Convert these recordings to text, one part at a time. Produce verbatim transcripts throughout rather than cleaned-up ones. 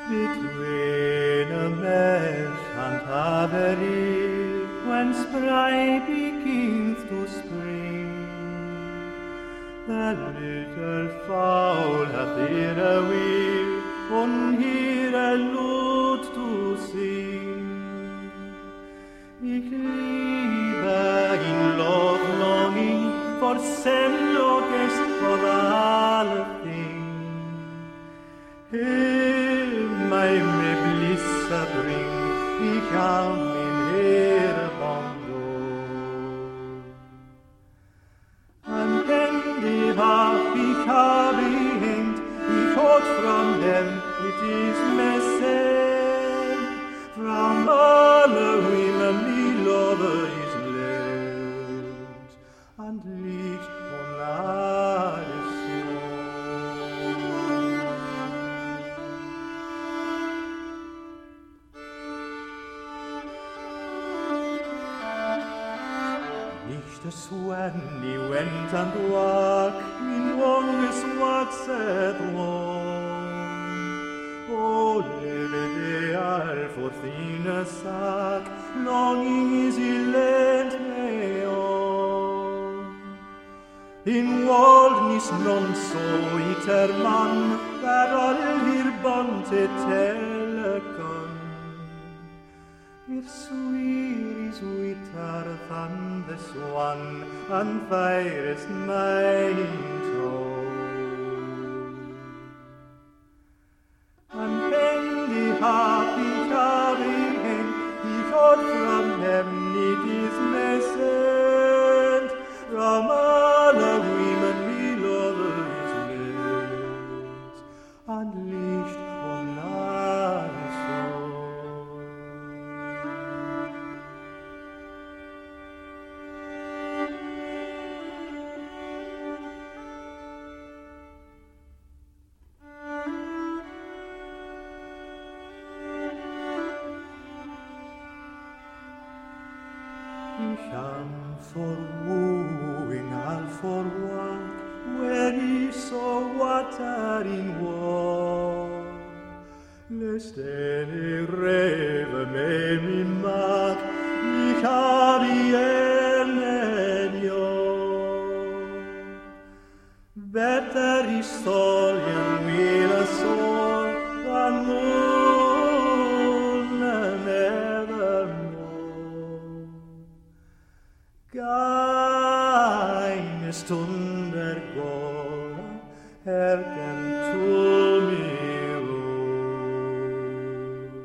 Between a mesh and Havery, when spray begins to spring, the little fowl hath here a wheel, on here a lute to sing. Ich liebe in love longing for semlokest for alle thing. Him I may blissa bring, ich am in here bongo. An Handy hab ich hab ich hängt, ich hot from them, it is message from alle women me lover is left, and liegt on alle snow. Nicht as when he went and walk, in longest waxed long. Oh, leve all for thinner sack, longing is he lent me on. In waldnis non so iter man, that all hir bonte telegon. If sweet is sweeter than the swan, and fairest maid told. And Handy happy carrying him, he thought from them it is message from all the women we love is left, and licht on alle soul. Ich am for wooing, all for walk, where he saw water in war. Lest any rave may me mark, ich hab elen jo. Better is solien will a soul than moon and evermore. Keine Stunde går, Herren tu mir rum.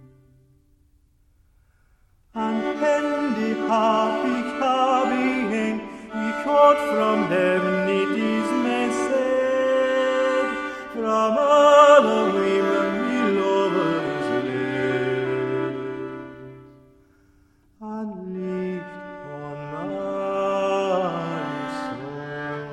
An Handy hab ich, hab ich hängt, ich hot from heaven it is message from all the women we love is left, and liegt on alle soul.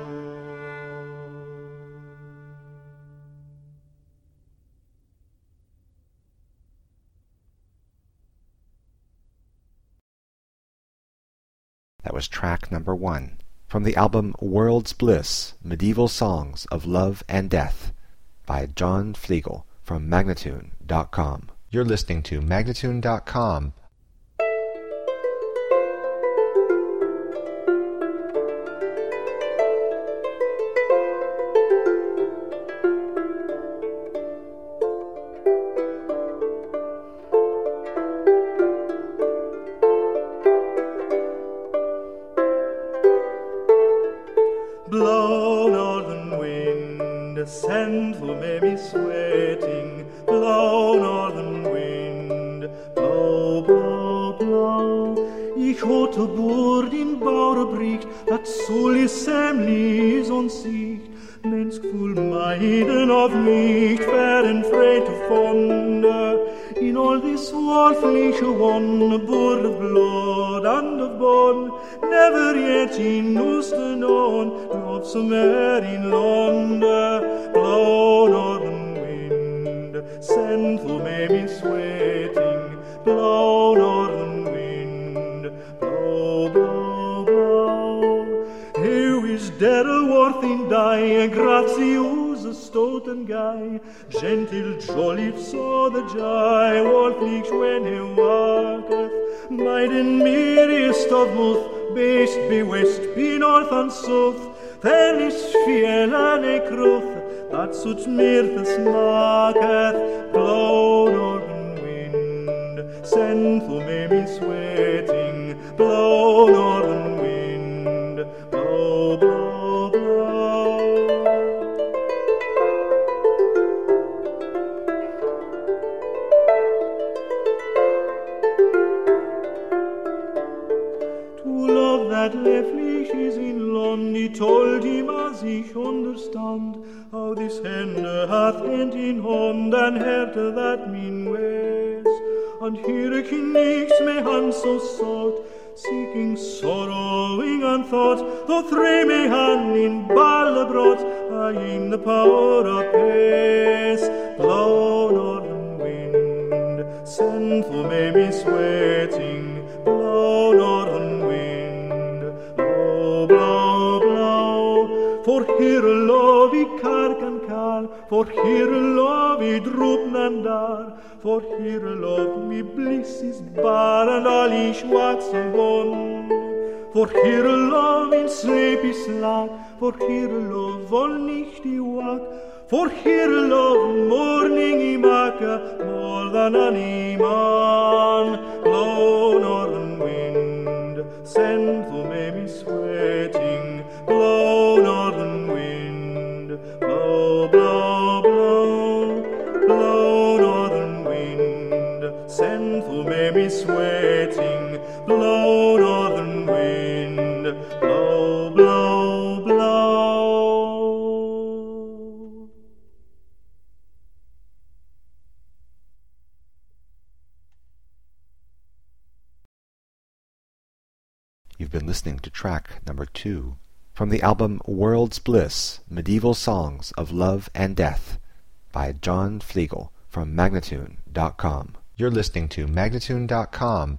That was track number one from the album World's Bliss, Medieval Songs of Love and Death by John Flegel from Magnatune dot com. You're listening to Magnatune dot com. Blow, northern wind, send who may be sweating. Blow, northern wind, blow, blow, blow. Ich hatte Bord in Bauerbricht, dat soll is semlis und Sicht. Mänskfull Maiden of mich, fähren freit vonde. In all this wolfliche one, born of blood and of bone, never yet in Usten on, love some air in London. Blow, northern wind, send who may be sweating. Blow, northern wind, blow, blow, blow. Who is dead or worth in die, gratius stout and gay, gentle Jolliffe saw the jay, Wolflich when he walketh, maiden merriest of both, best be west, be north and south, then is fiel and a cruth, that such mirthus maketh, blow northern wind, send for me sweating, blow northern wind, blow, blow, blow. To love that Leflich is in Lond, he told him as ich understand, how this hende hath hent in Hond, and herte that mean ways. And here nichts me han so sought, seeking, sorrowing, and thought, though three me han in balle brought, I in the power of pace. Blow northern wind, send for me me sweating, blow northern wind, blow, blow, blow, for here love I kark and kal, for here love I droop and dar, for here love me bliss is bar, and all ich waxen bond. For here love in sleep is lag, for here love all nicht I wak, for here love morning I make, more than any man. Blow northern wind, send for me me sweating, blow northern wind, blow, blow, blow, blow northern wind, send for me me sweating, blow northern wind, blow, blow, blow. You've been listening to track number two from the album World's Bliss, Medieval Songs of Love and Death by John Fleegle from Magnatune dot com. You're listening to Magnatune dot com.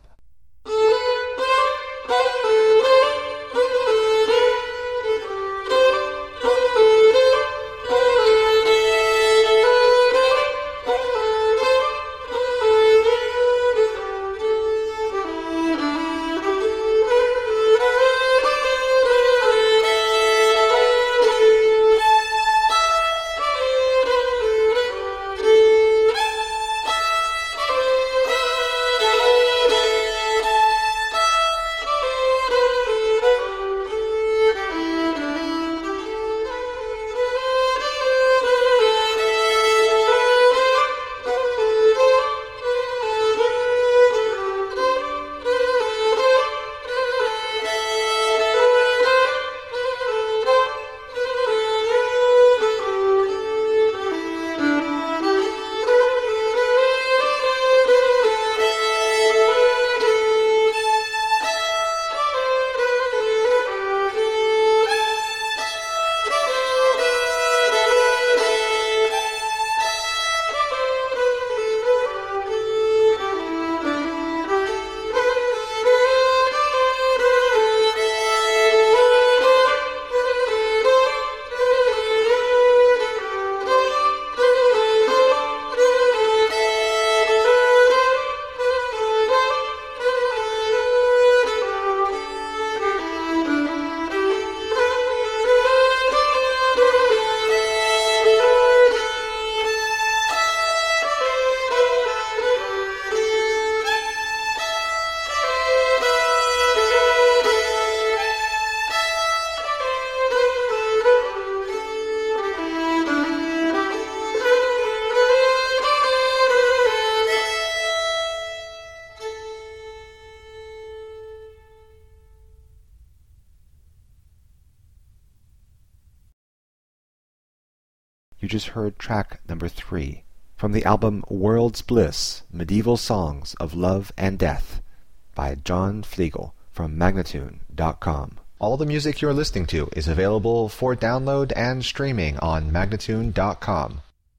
You just heard track number three from the album World's Bliss, Medieval Songs of Love and Death by John Fleegle from Magnatune dot com. All the music you're listening to is available for download and streaming on Magnatune dot com.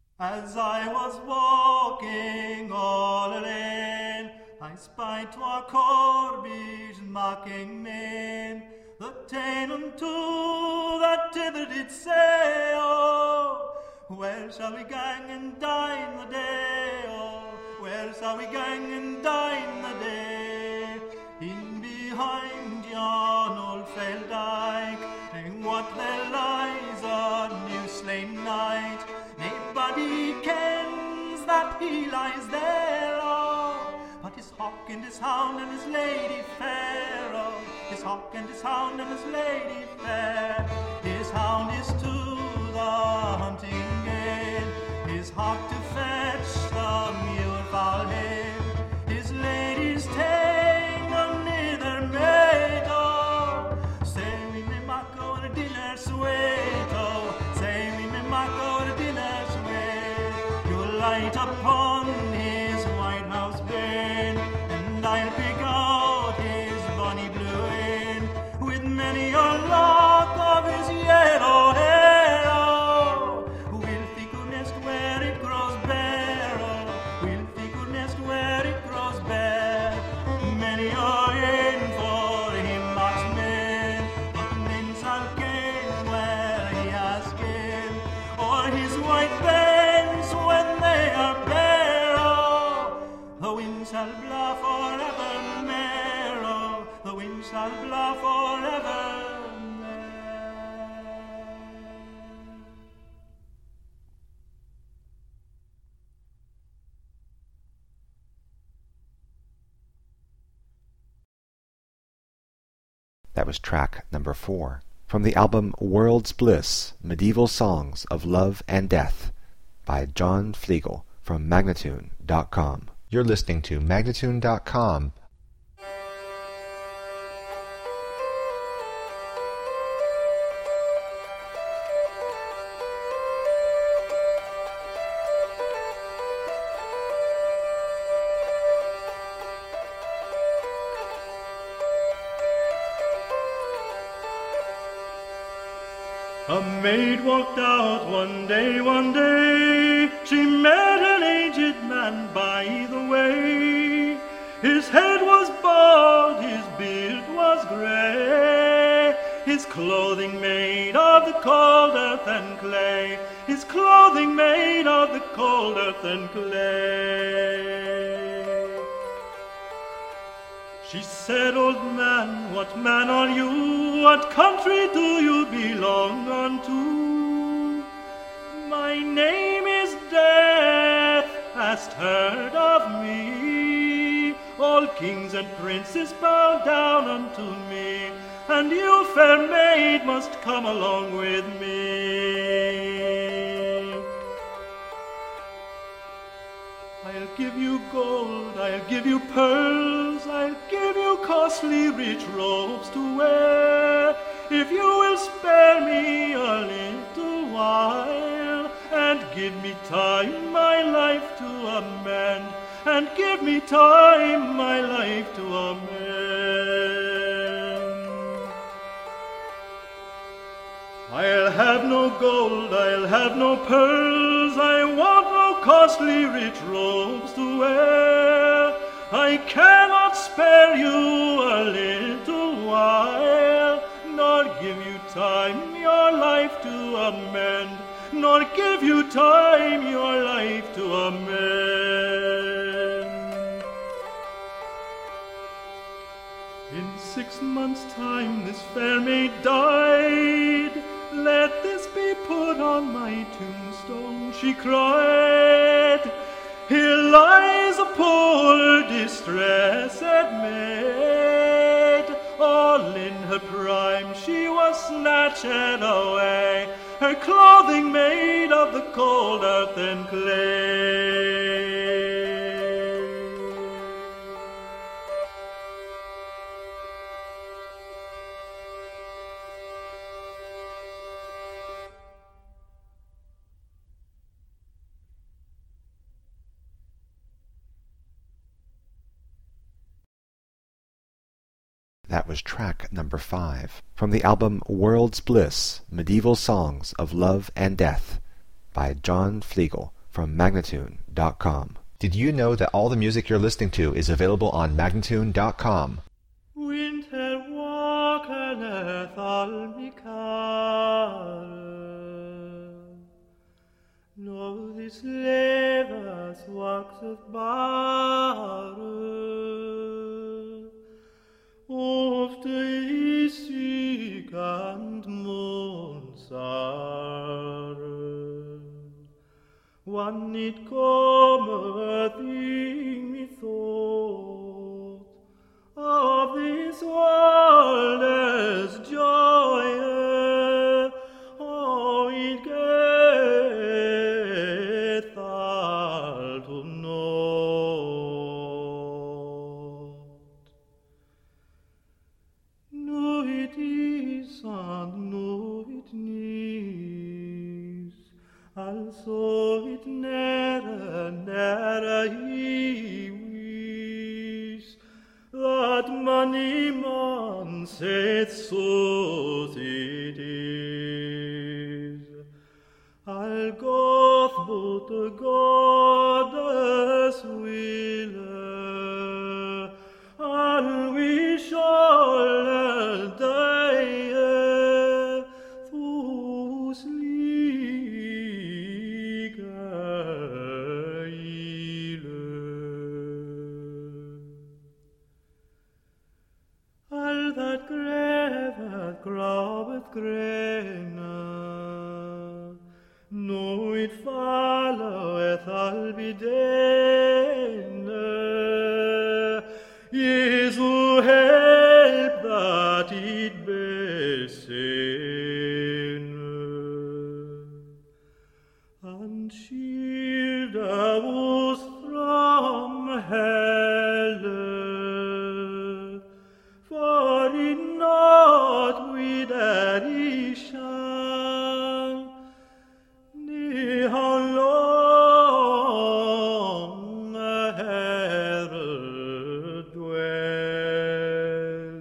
As I was walking all alone, I spied twa corbies mocking men, the ten and two that thither did say, oh, Where shall we gang and dine the day? Oh, where shall we gang and dine the day? In behind yon old fell dyke, and what there lies a new slain knight. Nobody kens that he lies there, oh, but his hawk and his hound and his lady fair, oh, his hawk and his hound and his lady fair. His hound is to the hunting gale, his hawk to fetch the muirfowl hen, his lady's ta'en on neither maid, oh, say we may mak go at a dinner sweet, oh, say we may mak go at a dinner sweet. You'll light upon his white house bed, and I'll pick out his bonny blue hen, with many a lock of his yellow hair, oh, we'll think of nest where it grows bare, oh, we'll think of nest where it grows bare. Many a hen for him marksmen, but men shall ken where he has been, or his white bands when they are bare, oh, the wind shall blow forevermore, oh, the wind shall blow forevermore. That was track number four from the album World's Bliss, Medieval Songs of Love and Death by John Fleegle from Magnatune dot com. You're listening to Magnatune dot com. A maid walked out one day, one day, she met an aged man by the way. His head was bald, his beard was grey, his clothing made of the cold earth and clay, his clothing made of the cold earth and clay. She said, "Old man, what man are you? What country do you belong unto?" "My name is Death, hast heard of me? All kings and princes bow down unto me, and you, fair maid, must come along with me. I'll give you gold, I'll give you pearls, I'll give you costly rich robes to wear, if you will spare me a little while, and give me time my life to amend, and give me time my life to amend. I'll have no gold, I'll have no pearls, I want no costly rich robes to wear, I cannot spare you a little while, nor give you time your life to amend, nor give you time your life to amend. In six months' time this fair maid died, let this be put on my tombstone, she cried. Here lies a poor distressed maid, all in her prime she was snatched away, her clothing made of the cold earth and clay. That was track number five from the album World's Bliss, Medieval Songs of Love and Death by John Fleegle from Magnatune dot com. Did you know that all the music you're listening to is available on Magnatune dot com? Winter walker all me car, it cometh in me thought of this world as joy, oh, it geth all to naught. No, it is and no, it needs, also it ne'er, ne'er he wis, that many man saith so it is. I'll go but the goddess will, and we shall die through sleep all that graveth, groweth grainer, no it followeth all be dene. Jesu help that it be seen, and shield us from hell, for in naught we that he shall, ne how long here dwell.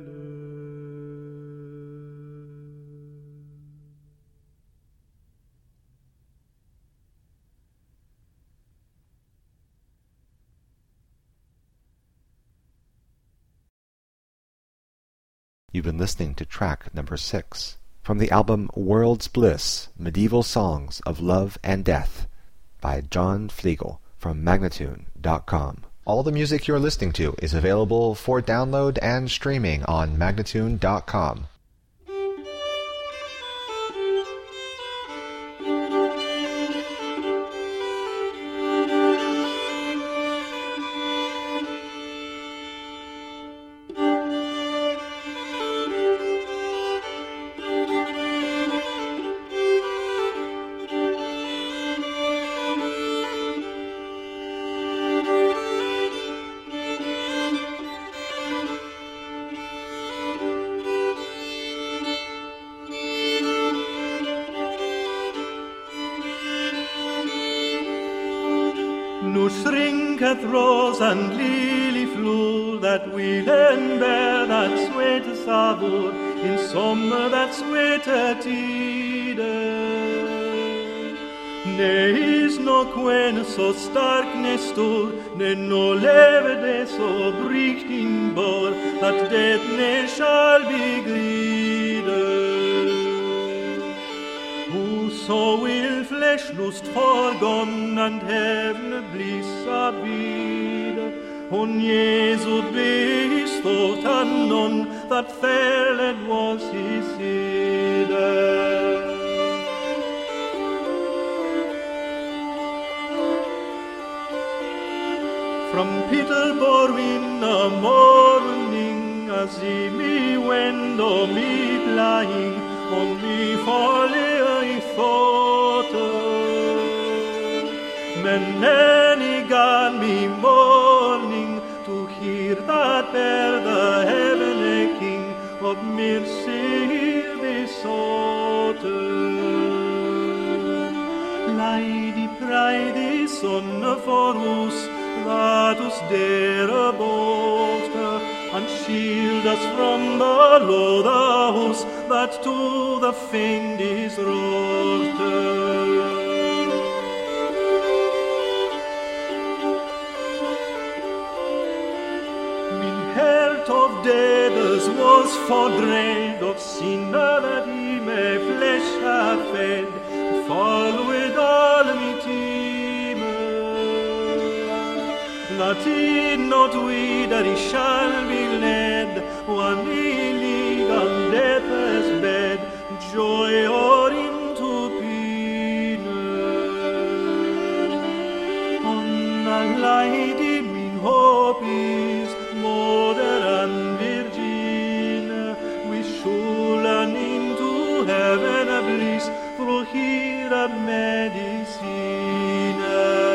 You've been listening to track number six from the album World's Bliss, Medieval Songs of Love and Death by John Fleegle from Magnatune dot com. All the music you're listening to is available for download and streaming on Magnatune dot com. Nu shrinketh rose and lily flower that will and bear that sweet savour in summer that sweeter tide. Ne is no quen så stark ne stor, ne no leve det så bricht in bor, that det ne shall be glide. Whoso will flesh lust forgone and heaven bliss abide, on Jesu bestått han none that fairled was his side. From Peterborough in the morning, as he me went o me flying, on me folly I thought, men any God me morning to hear that bear the heavenly King of mercy besought. Lady pride son for us, that us dare about her, and shield us from the load of us that to the fiend is wrought. Min heart of deaths was for dread of sinner that he may flesh have fed, fall with all me team, that he not whither he shall be led, one he lead on death's bed, joy or into pain. light in me hope is, Mother and Virgin, we should into heaven a bliss, through here a medicine.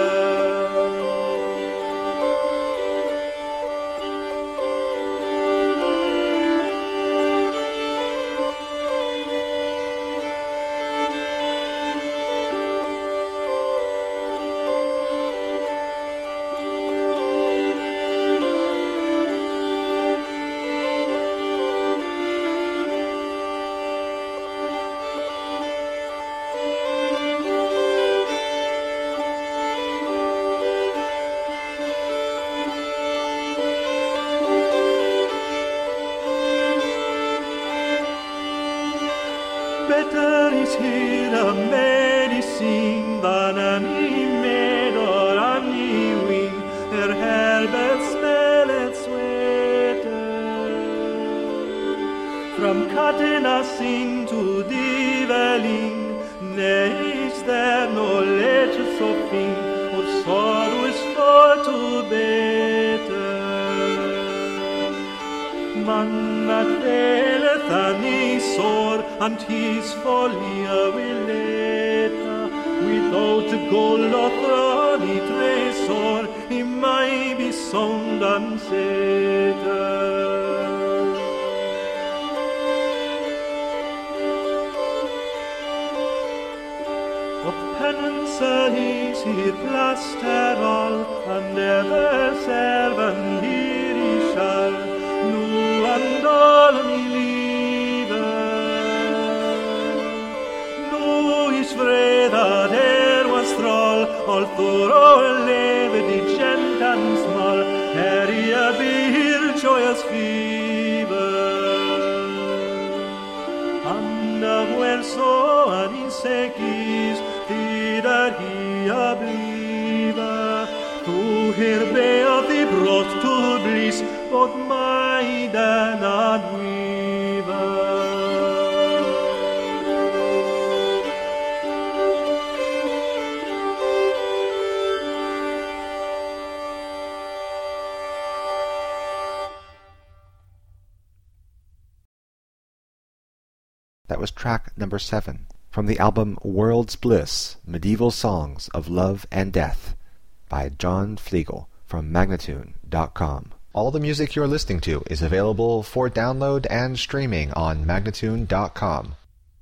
Better is here a medicine than any maid or any wing, her herbet smelleth sweeter. From cutting us into devaling, nay, is there knowledge so fin, of sorrow is far too better. Man that faileth any sore, and his folly will later, without gold or throne he treasure, he might be sound and sated. Of penance is he plaster all, and ever serve and here he shall, nu and all he that there was thrall, all thorough levy gent and small, area beer joyous fever. And of where so an insectis, that he a believer, to hear bear the brought to bliss, both maiden and weaver. That was track number seven from the album World's Bliss, Medieval Songs of Love and Death by John Fleegle from Magnatune dot com. All the music you're listening to is available for download and streaming on Magnatune dot com.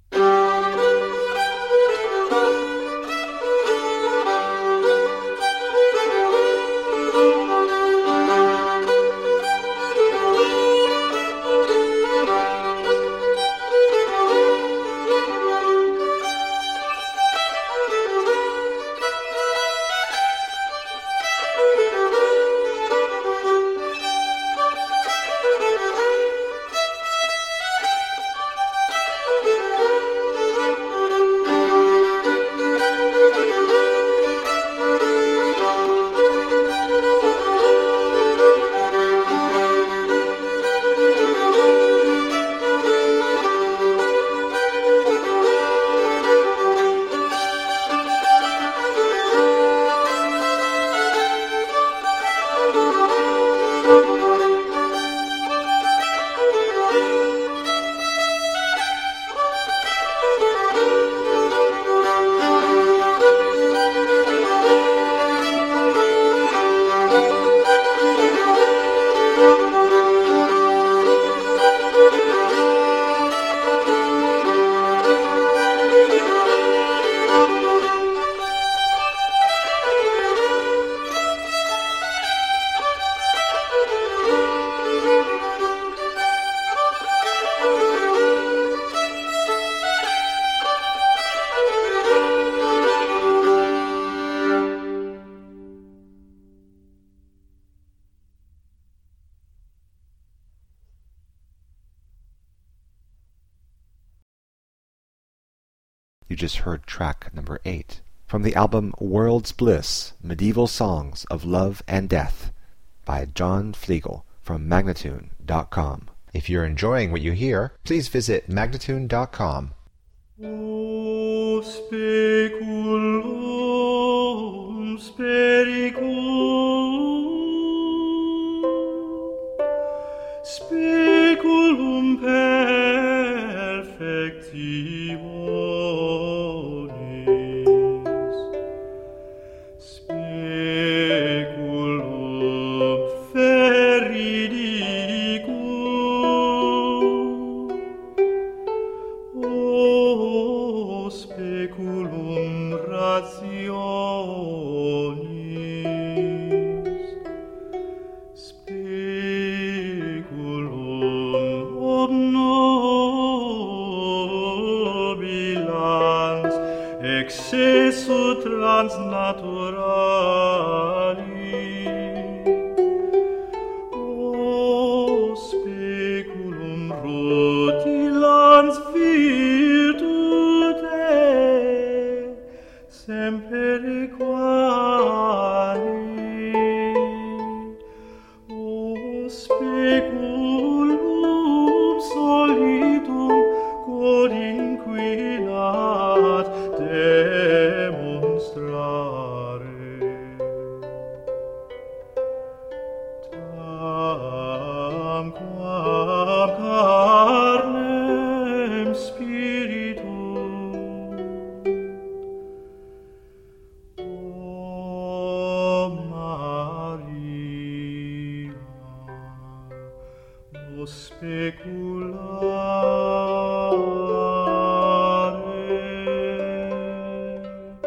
You just heard track number eight from the album World's Bliss, Medieval Songs of Love and Death by John Fleegle from Magnatune dot com. If you're enjoying what you hear, please visit Magnatune dot com. O speculum, spericulum, esse su transnaturali. O speculum rutilans virtute, semper equali. O speculum solidum quod inquinat demonstrare. Tamquam carnem spiritum. O Maria, o speculare.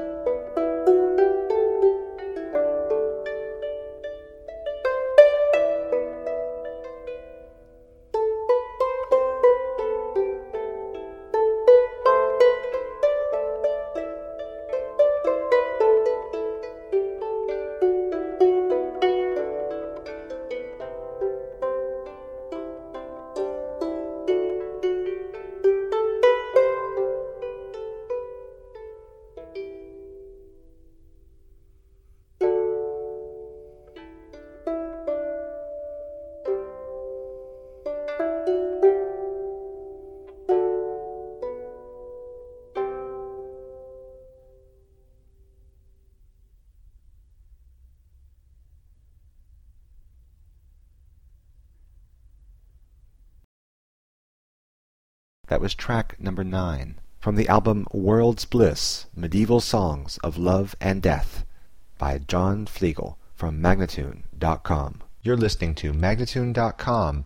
That was track number nine from the album World's Bliss, Medieval Songs of Love and Death by John Fleegle from Magnatune dot com. You're listening to Magnatune dot com.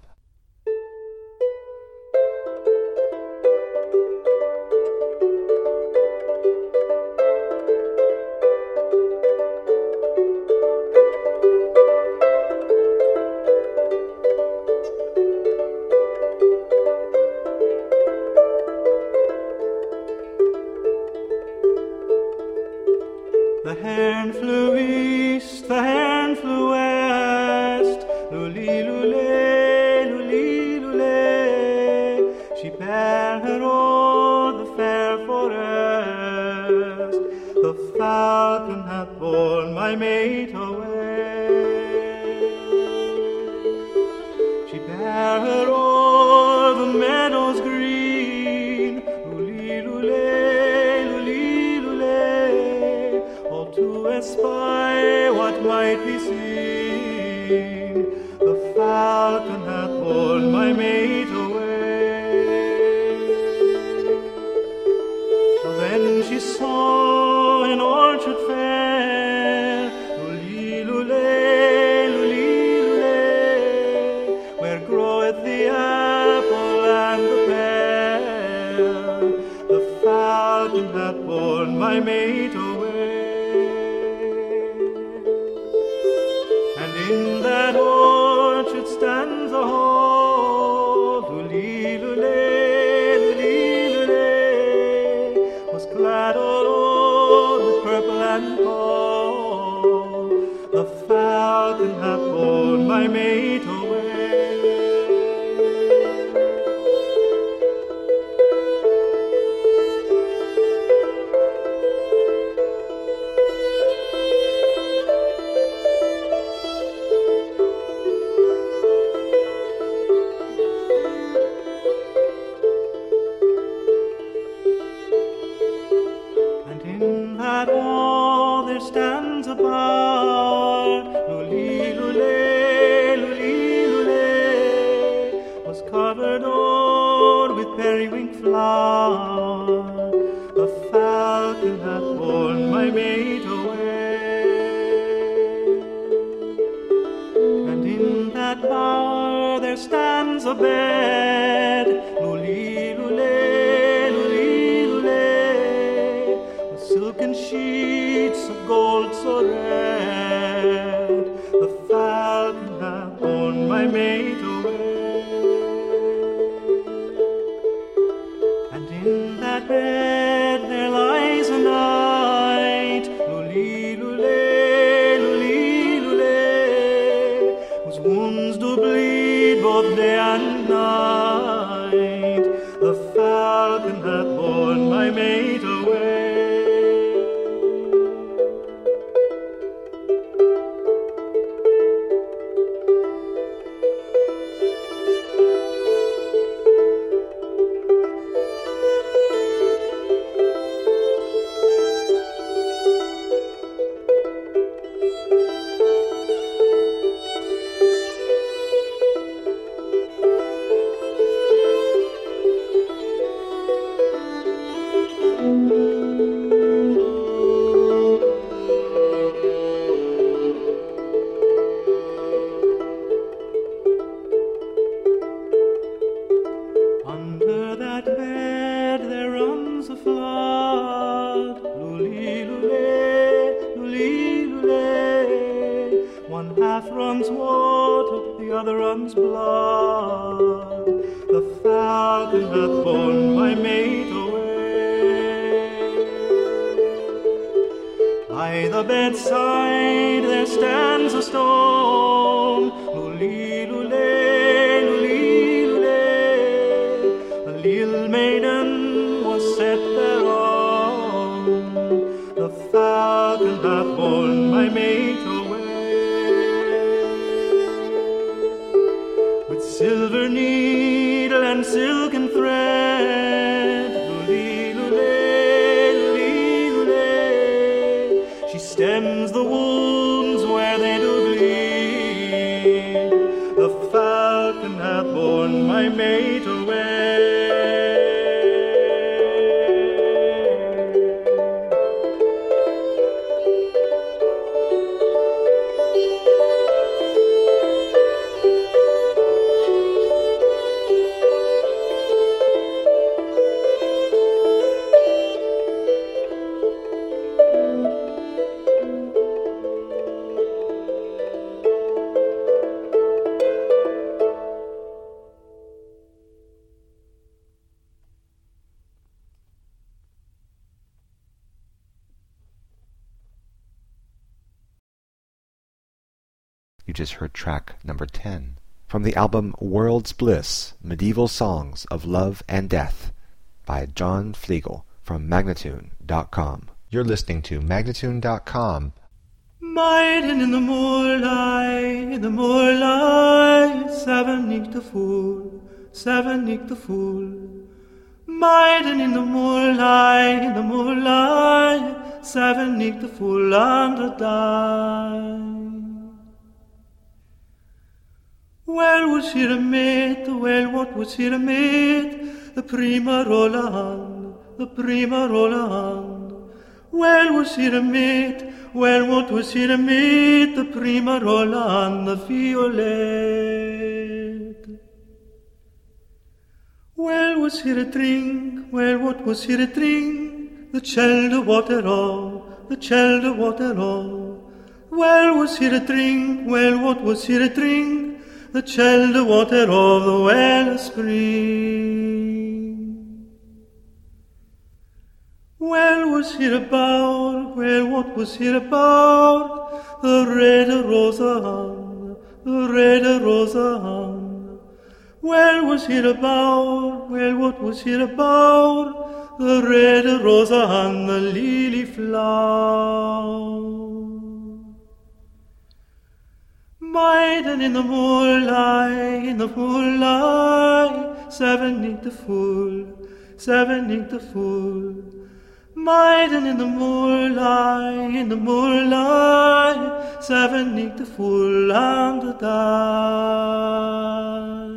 The hen flew east, the hen flew west, luli-lule, luli-lule. She bare her o'er the fair forest, the falcon hath borne my mate away. She bare her o'er the meadows green, luli-lule, luli-lule, all to espy what might be seen. The falcon hath borne my mate away. Then she saw an orchard fair, luli-lule, luli-lule, where groweth the apple and the pear. The falcon hath borne my mate away. And in that orchard stands a hall, luli-lule, luli-lule, was clad all o'er with purple and gold. The falcon hath borne my mate away. And in that wall there stands a bower, luli-lule, luli-lule, was covered o'er with periwinkle flower. The falcon hath borne my mate away. And in that bower there stands a bed, luli-lule, luli-lule, with silken sheets of gold so red. The falcon hath borne my mate away. And in that bed there lies a knight, of day and night, the falcon hath borne my mate away. Under that bed there runs a flood, lully-lulay, lully-lulay. One half runs water, the other runs blood. The falcon hath borne my mate away. By the bedside there stands a stone, lully-lulay, lully-lulay. A little maiden was set thereon. The falcon hath borne my mate away. With silver needle and silken thread, lully-lulay, lully-lulay. She stems the wounds where they do bleed. The falcon hath borne my mate away. You just heard track number ten from the album World's Bliss, Medieval Songs of Love and Death by John Fleegle from Magnatune dot com. You're listening to Magnatune dot com. Maiden in the moorlight, in the moorlight, seven ik the fool, seven ik the fool. Maiden in the moorlight, in the moorlight, seven ik the fool under die. Well was she a maid, well what was she a maid? The prima roland, the prima roland. Well was she a maid, well what was she a maid? The prima roland, the violet. Well was she a drink, well what was she a drink? The cheld of water all, the cheld of water all. Well was she a drink, well what was she a drink? The cheld of water of the well spring. Well was here about, well what was here about? The red rosa hung, the red rosa hung. Well was here about, well what was here about? The red rosa hung, the lily flower. Maiden in the moonlight, in the moonlight, seven ik the fool, seven ik the fool. Maiden in the moonlight, in the moonlight, seven ik the fool and the die.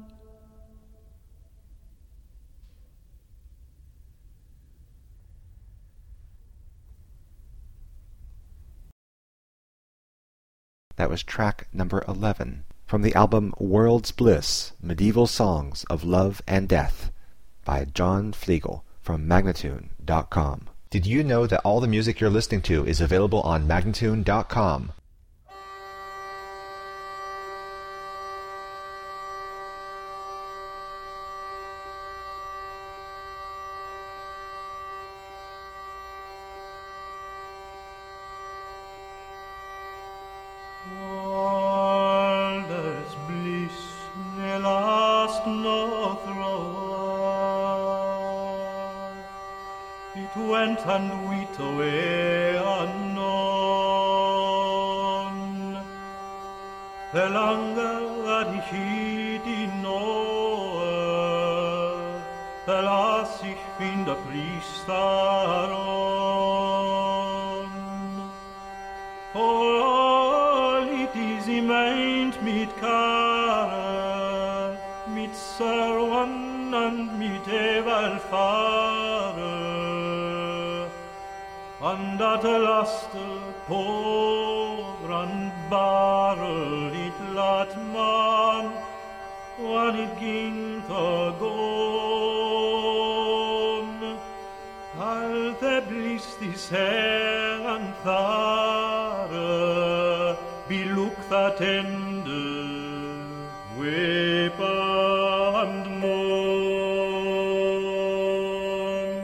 That was track number eleven from the album World's Bliss, Medieval Songs of Love and Death by John Fleegle from Magnatune dot com. Did you know that all the music you're listening to is available on Magnatune dot com? All there's bliss malt and wheat away anon. The longer that ich die Noe, the lass ich fin der Priester on. For all it is he meint mit Kare, mit Serwan and mit Evelfare, and that laste poor and barrel it lat man, when it ging to gone. Alte bliss this hair and thare, be look that ende, weep and moan.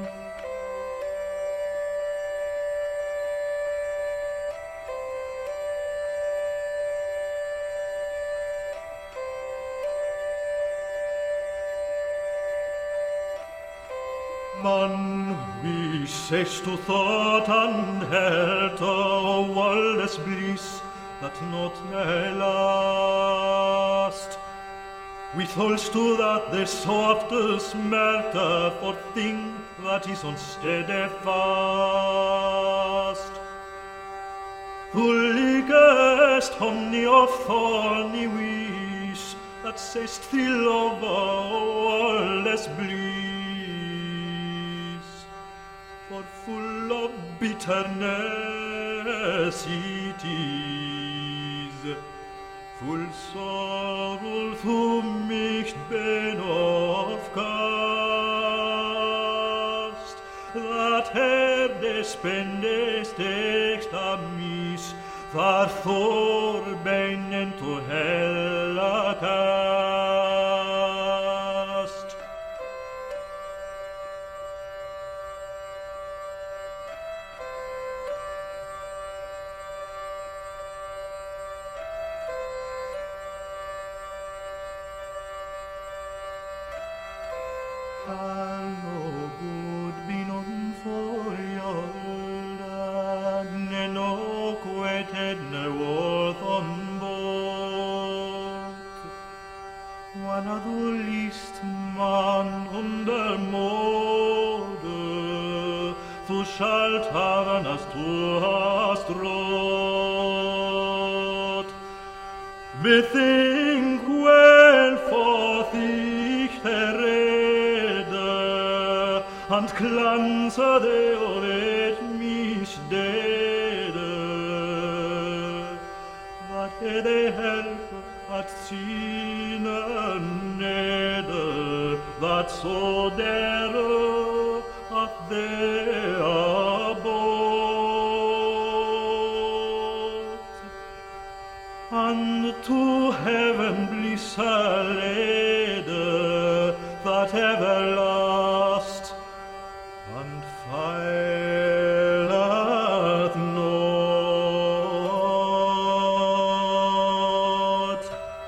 Man, wie sest du thought and held o world's bliss that not may last? Witholst du that the softest smelter for thing that is unsteadfast? Thou liggest honey of thorny wish that sayst still over world's bliss. For full of bitterness it is, full sorrow du mich ben of cast, that her despendest extra mis, var thor benen to hella cast. All no good be none for Jordan, ne no queted ne worth on board. One of the least man under mode, du shalt haben as du hast rot. Bethink well forth ich rede, and clanse de oret mich dede, that he de help at sine neder, that so dere at de abot, and to heaven bliss lede, that ever last and faileth not.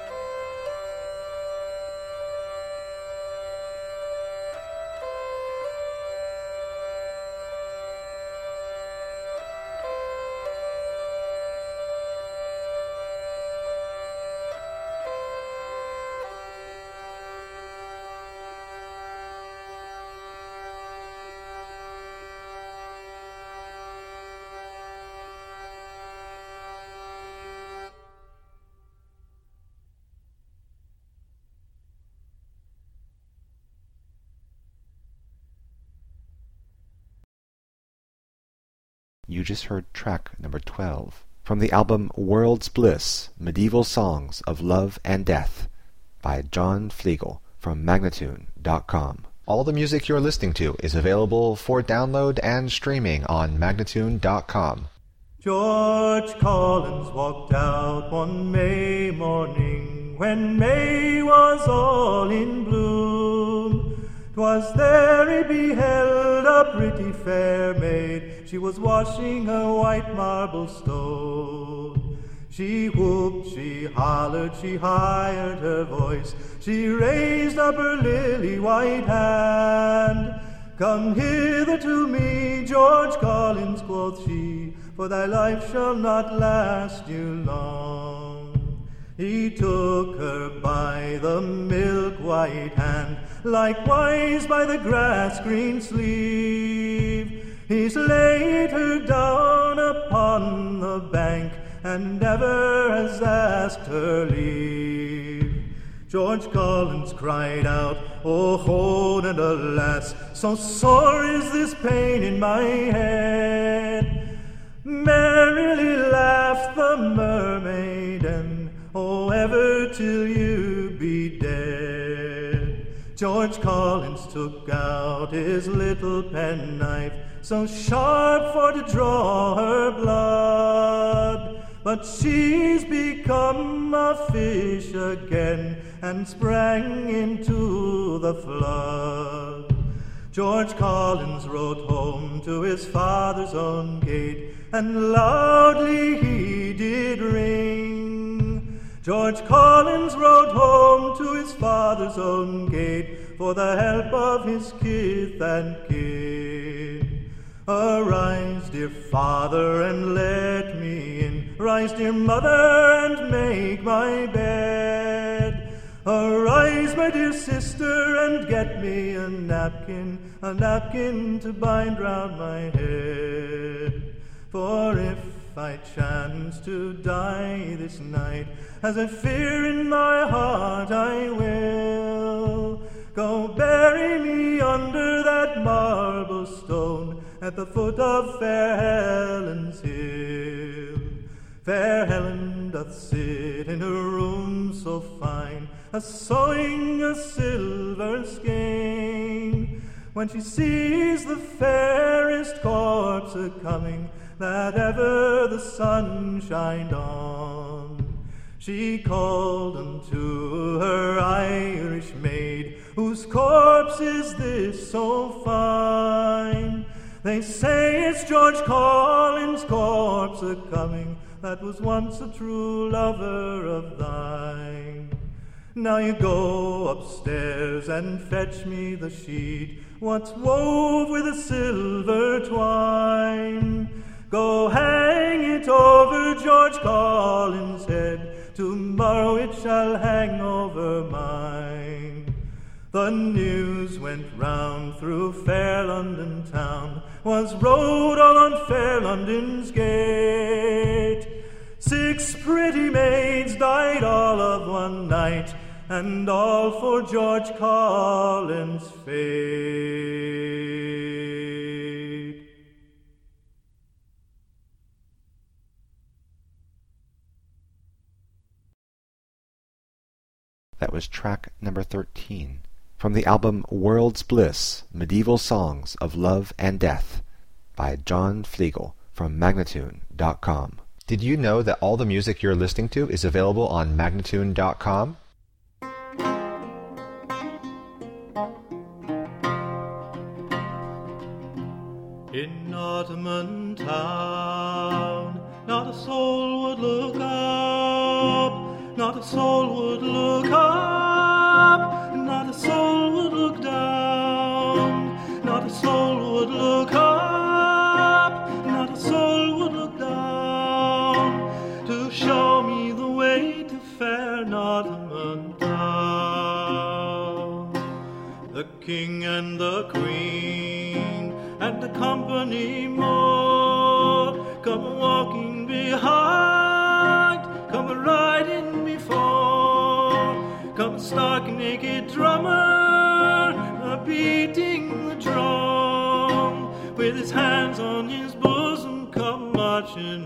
You just heard track number twelve from the album World's Bliss, Medieval Songs of Love and Death by John Fleegle from Magnatune dot com. All the music you're listening to is available for download and streaming on Magnatune dot com. George Collins walked out one May morning when May was all in bloom. 'Twas there he beheld a pretty fair maid, she was washing a white marble stone. She whooped, she hollered, she hired her voice, she raised up her lily white hand. Come hither to me, George Collins, quoth she, for thy life shall not last you long. He took her by the milk-white hand, likewise by the grass-green sleeve. He's laid her down upon the bank, and never has asked her leave. George Collins cried out, "Oh, hold and alas, so sore is this pain in my head." Merrily laughed the mermaid, and oh, ever till you be dead. George Collins took out his little penknife, so sharp for to draw her blood. But she's become a fish again, and sprang into the flood. George Collins rode home to his father's own gate, and loudly he did ring. George Collins rode home to his father's own gate, for the help of his kith and kin. Arise, dear father, and let me in. Rise, dear mother, and make my bed. Arise, my dear sister, and get me a napkin, a napkin to bind round my head. For if I chance to die this night, as I fear in my heart I will, go bury me under that marble stone at the foot of fair Helen's hill. Fair Helen doth sit in her room so fine, a-sewing a silver skein, when she sees the fairest corpse a-coming that ever the sun shined on. She called unto her Irish maid, whose corpse is this so fine? They say it's George Collins' corpse a-coming, that was once a true lover of thine. Now you go upstairs and fetch me the sheet, what's wove with a silver twine. Go hang it over George Collins' head, tomorrow it shall hang over mine. The news went round through fair London town, was rode all on fair London's gate. Six pretty maids died all of one night, and all for George Collins' fate. That was track number thirteen from the album World's Bliss, Medieval Songs of Love and Death by John Fleegle from Magnatune dot com. Did you know that all the music you're listening to is available on Magnatune dot com? In Ottoman town, not a soul would look up, not a soul would look up, not a soul would look down, not a soul would look up, not a soul would look down, to show me the way to fair Ottoman town. The king and the queen and the company more come walking behind, come riding before, come stark naked drummer a beating the drum, with his hands on his bosom come marching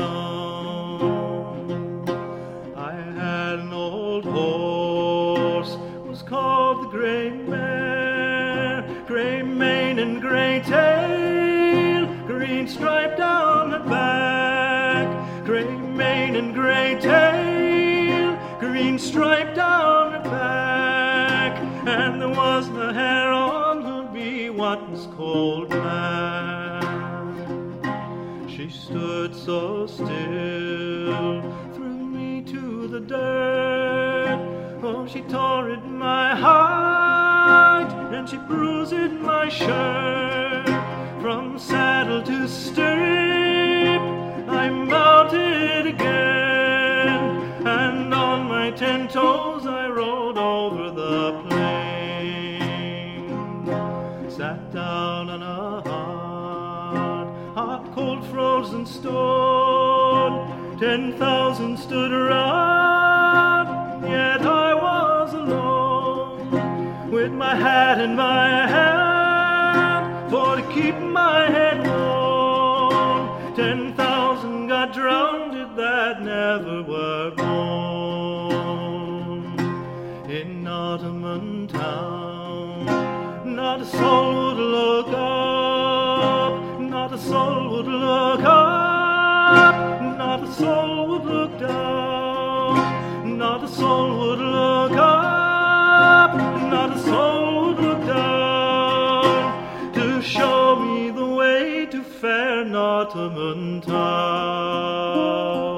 along. I had an old horse, was called the Grey Mare, grey mane and grey tail, green stripe down her back, grey mane and grey tail, green stripe down her back, and there was the hair on her bee what was called black. She stood so still, threw me to the dirt, oh, she tore at my heart, and and she bruised my shirt. From saddle to stirrup I mounted again, and on my ten toes I rode over the plain. Sat down on a hard, hot, cold, frozen stone. Ten thousand stood around, yet I was alone, with my hat in my hand, for to keep my head warm. Ten thousand got drowned that never were born. In Ottoman town, not a soul would look up, not a soul would look up, not a soul would look down, not a soul would look up, not a soul would look down, to show me the way to fair Ottoman town.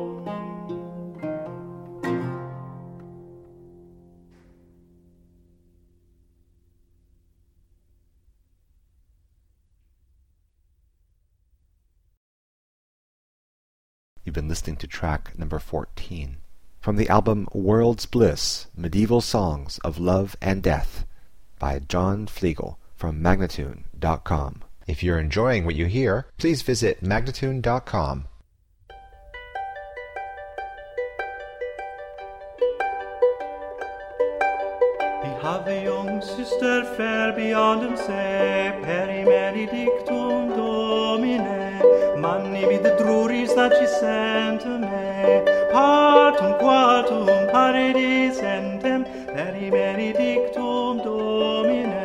You've been listening to track number fourteen from the album World's Bliss, Medieval Songs of Love and Death by John Fleagle from Magnatune dot com. If you're enjoying what you hear, please visit Magnatune dot com. Vi have a young sister fair beyond and say, Peri Benedictum Domine, Manni vid the druries that she sent to me, Partum quatum paradisentem, Peri Benedictum Domine.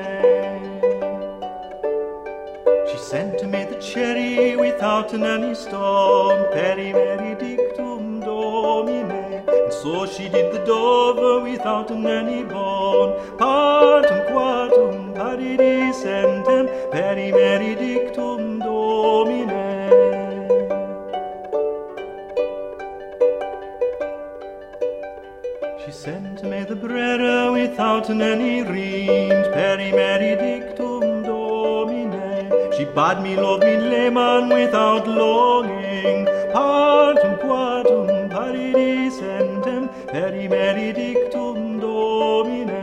She sent to me the cherry without any stone, Peri Benedictum Domine. And so she did the dove without any bone, Partum quatum paradisentem, Peri Benedictum Domine. She sent me the bread without any rind, Peri Benedictum Domine. She bade me love me layman without longing, Partum quatum paradisentem, Peri Benedictum Domine.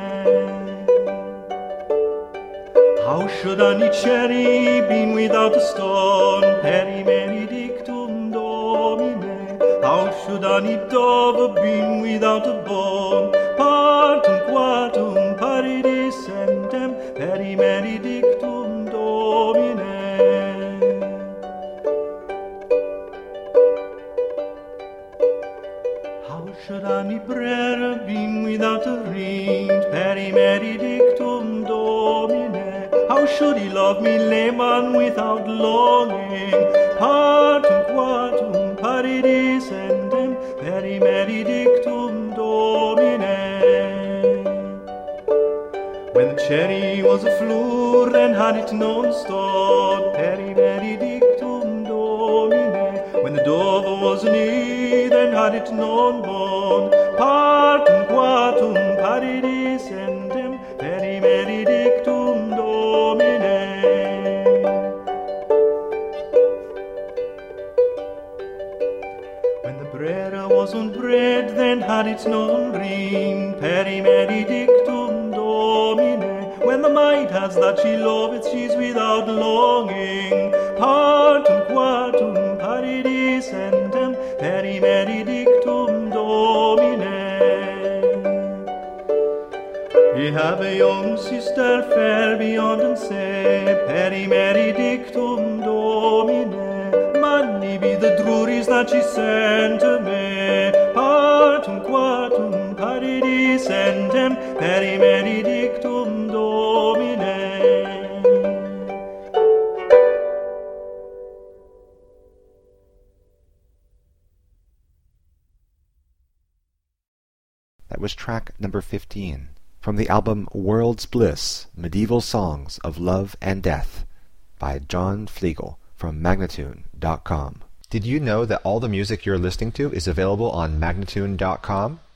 How should any cherry be without a stone, Peri Benedictum Domine? How should any dove be without a bone, Partum quatum paradisentem, Peri Benedictum Domine. How should any bread be without a rind, Peri Benedictum Domine? How should he love me layman without longing, Partum quatum paradisentem, Peri Benedictum Domine. When the cherry was a floor, then had it none stone, Peri Benedictum Domine. When the dove was an e, then had it none bone, Partum quatum paradisentem, Peri Benedictum Domine. When the bread was on bread, then had it none rind, Peri Benedictum Domine. When the maid has that she loveth, she's without longing, Partum quatum paradisentem, Peri Benedictum Domine. Ye have a young sister fair beyond and say, Peri Benedictum Domine. Manni be the druries that she sent to me, Partum quatum paradisentem, Peri Benedictum Domine. That was track number fifteen from the album World's Bliss, Medieval Songs of Love and Death by John Fleagle from Magnatune dot com. Did you know that all the music you're listening to is available on Magnatune dot com?